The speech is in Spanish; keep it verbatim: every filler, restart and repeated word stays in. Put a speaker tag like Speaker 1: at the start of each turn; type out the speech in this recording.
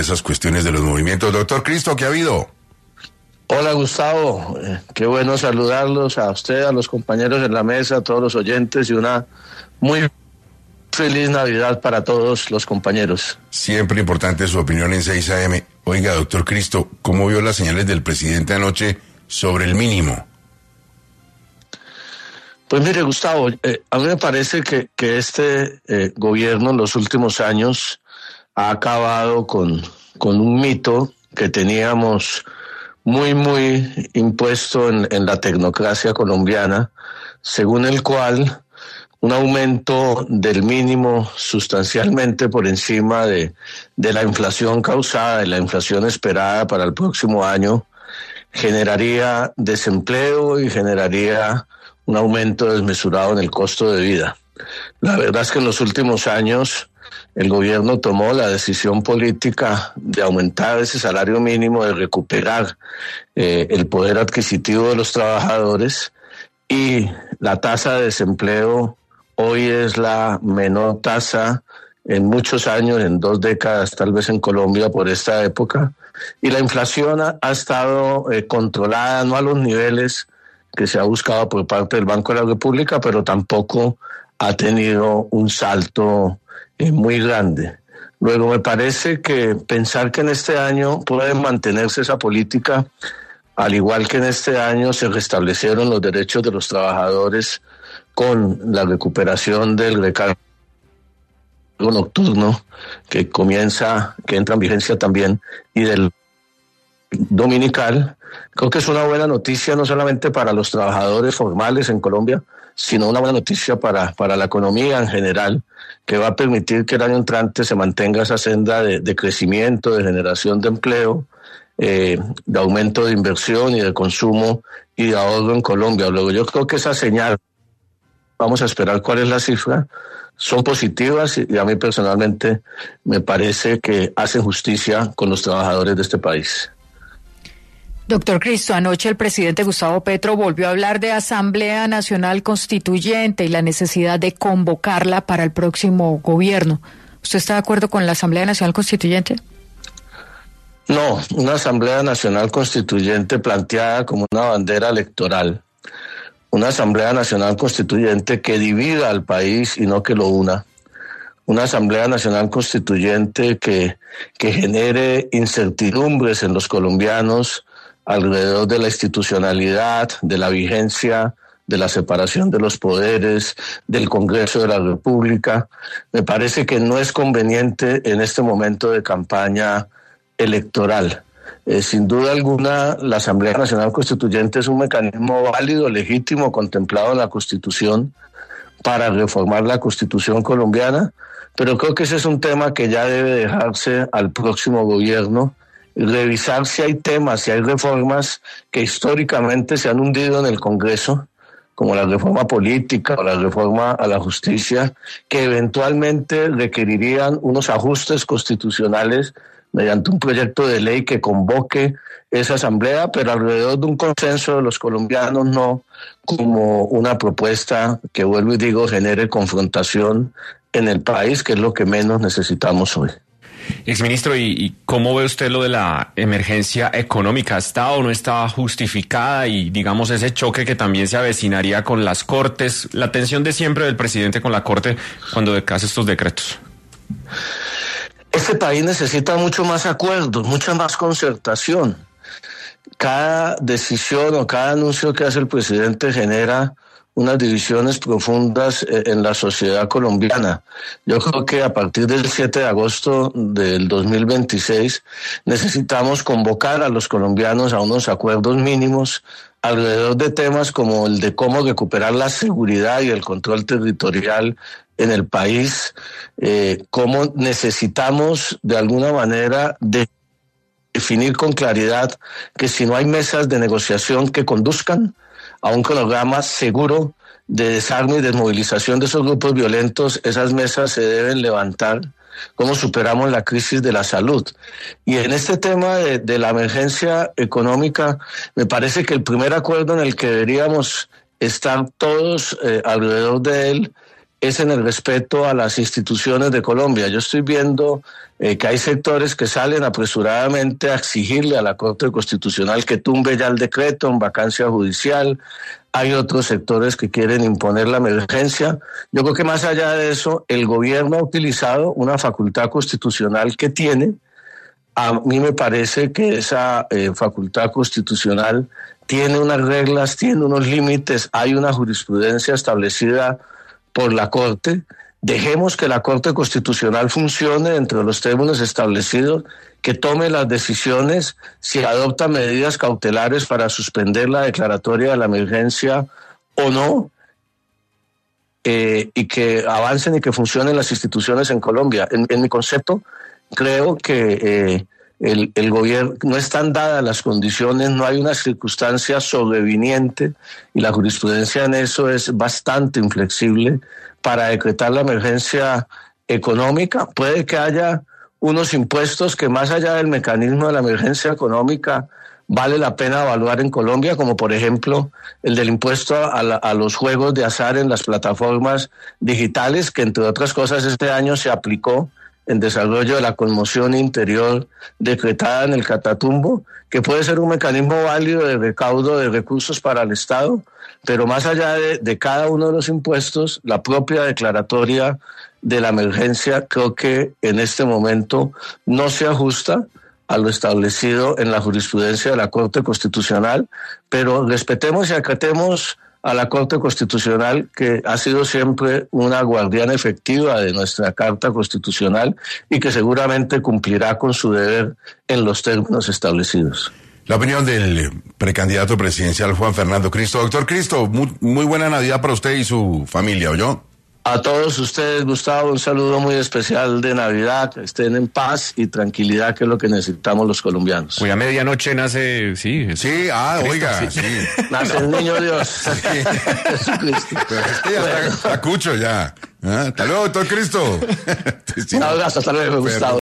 Speaker 1: esas cuestiones de los movimientos. Doctor Cristo, ¿qué ha habido?
Speaker 2: Hola Gustavo, eh, qué bueno saludarlos a usted, a los compañeros en la mesa, a todos los oyentes y una muy feliz Navidad para todos los compañeros.
Speaker 1: Siempre importante su opinión en seis A M. Oiga, doctor Cristo, ¿cómo vio las señales del presidente anoche sobre el mínimo?
Speaker 2: Pues mire Gustavo, eh, a mí me parece que, que este eh, gobierno en los últimos años ha acabado con, con un mito que teníamos muy, muy impuesto en, en la tecnocracia colombiana, según el cual un aumento del mínimo sustancialmente por encima de, de la inflación causada, de la inflación esperada para el próximo año, generaría desempleo y generaría un aumento desmesurado en el costo de vida. La verdad es que en los últimos años el gobierno tomó la decisión política de aumentar ese salario mínimo, de recuperar eh, el poder adquisitivo de los trabajadores, y la tasa de desempleo hoy es la menor tasa en muchos años, en dos décadas tal vez en Colombia por esta época, y la inflación ha, ha estado eh, controlada, no a los niveles que se ha buscado por parte del Banco de la República, pero tampoco ha tenido un salto eh, muy grande. Luego me parece que pensar que en este año puede mantenerse esa política, al igual que en este año se restablecieron los derechos de los trabajadores con la recuperación del recargo nocturno que comienza, que entra en vigencia también, y del dominical, creo que es una buena noticia no solamente para los trabajadores formales en Colombia, sino una buena noticia para, para la economía en general, que va a permitir que el año entrante se mantenga esa senda de, de crecimiento, de generación de empleo, eh, de aumento de inversión y de consumo y de ahorro en Colombia. Luego yo creo que esa señal, vamos a esperar cuál es la cifra, son positivas y a mí personalmente me parece que hacen justicia con los trabajadores de este país.
Speaker 3: Doctor Cristo, anoche el presidente Gustavo Petro volvió a hablar de Asamblea Nacional Constituyente y la necesidad de convocarla para el próximo gobierno. ¿Usted está de acuerdo con la Asamblea Nacional Constituyente?
Speaker 2: No, una Asamblea Nacional Constituyente planteada como una bandera electoral. Una Asamblea Nacional Constituyente que divida al país y no que lo una. Una Asamblea Nacional Constituyente que, que genere incertidumbres en los colombianos alrededor de la institucionalidad, de la vigencia, de la separación de los poderes, del Congreso de la República. Me parece que no es conveniente en este momento de campaña electoral. Eh, sin duda alguna, la Asamblea Nacional Constituyente es un mecanismo válido, legítimo, contemplado en la Constitución para reformar la Constitución colombiana, pero creo que ese es un tema que ya debe dejarse al próximo gobierno, revisar si hay temas, si hay reformas que históricamente se han hundido en el Congreso, como la reforma política o la reforma a la justicia, que eventualmente requerirían unos ajustes constitucionales mediante un proyecto de ley que convoque esa asamblea, pero alrededor de un consenso de los colombianos, no como una propuesta que, vuelvo y digo, genere confrontación en el país, que es lo que menos necesitamos hoy.
Speaker 4: Exministro, ¿y, ¿y cómo ve usted lo de la emergencia económica? ¿Está o no está justificada? Y digamos ese choque que también se avecinaría con las Cortes, la tensión de siempre del presidente con la Corte cuando hace estos decretos.
Speaker 2: Este país necesita mucho más acuerdos, mucha más concertación. Cada decisión o cada anuncio que hace el presidente genera unas divisiones profundas en la sociedad colombiana. Yo creo que a partir del siete de agosto del dos mil veintiséis necesitamos convocar a los colombianos a unos acuerdos mínimos alrededor de temas como el de cómo recuperar la seguridad y el control territorial en el país, eh, cómo necesitamos de alguna manera de definir con claridad que si no hay mesas de negociación que conduzcan a un cronograma seguro de desarme y desmovilización de esos grupos violentos, esas mesas se deben levantar. ¿Cómo superamos la crisis de la salud? Y en este tema de, de la emergencia económica, me parece que el primer acuerdo en el que deberíamos estar todos eh, alrededor de él es en el respeto a las instituciones de Colombia. Yo estoy viendo eh, que hay sectores que salen apresuradamente a exigirle a la Corte Constitucional que tumbe ya el decreto en vacancia judicial. Hay otros sectores que quieren imponer la emergencia. Yo creo que más allá de eso, el gobierno ha utilizado una facultad constitucional que tiene. A mí me parece que esa eh, facultad constitucional tiene unas reglas, tiene unos límites, hay una jurisprudencia establecida por la Corte. Dejemos que la Corte Constitucional funcione dentro de los términos establecidos, que tome las decisiones, si adopta medidas cautelares para suspender la declaratoria de la emergencia o no, eh, y que avancen y que funcionen las instituciones en Colombia. En, en mi concepto, creo que eh, el, el gobierno, no están dadas las condiciones, no hay una circunstancia sobreviniente, y la jurisprudencia en eso es bastante inflexible para decretar la emergencia económica. Puede que haya unos impuestos que, más allá del mecanismo de la emergencia económica, vale la pena evaluar en Colombia, como por ejemplo el del impuesto a, la, a los juegos de azar en las plataformas digitales, que entre otras cosas este año se aplicó en desarrollo de la conmoción interior decretada en el Catatumbo, que puede ser un mecanismo válido de recaudo de recursos para el Estado, pero más allá de, de cada uno de los impuestos, la propia declaratoria de la emergencia creo que en este momento no se ajusta a lo establecido en la jurisprudencia de la Corte Constitucional, pero respetemos y acatemos a la Corte Constitucional, que ha sido siempre una guardiana efectiva de nuestra Carta Constitucional y que seguramente cumplirá con su deber en los términos establecidos.
Speaker 1: La opinión del precandidato presidencial Juan Fernando Cristo. Doctor Cristo, muy, muy buena Navidad para usted y su familia, ¿oyó?
Speaker 2: A todos ustedes, Gustavo, un saludo muy especial de Navidad, que estén en paz y tranquilidad, que es lo que necesitamos los colombianos.
Speaker 4: Hoy a medianoche nace, sí.
Speaker 1: Sí, ah, Cristo, oiga, sí.
Speaker 2: sí. Nace el niño Dios. Sí.
Speaker 1: Jesucristo. Pero es que ya bueno. está, está cucho ya. ¿Ah? Hasta luego, doctor Cristo.
Speaker 2: Un abrazo, hasta luego, Gustavo.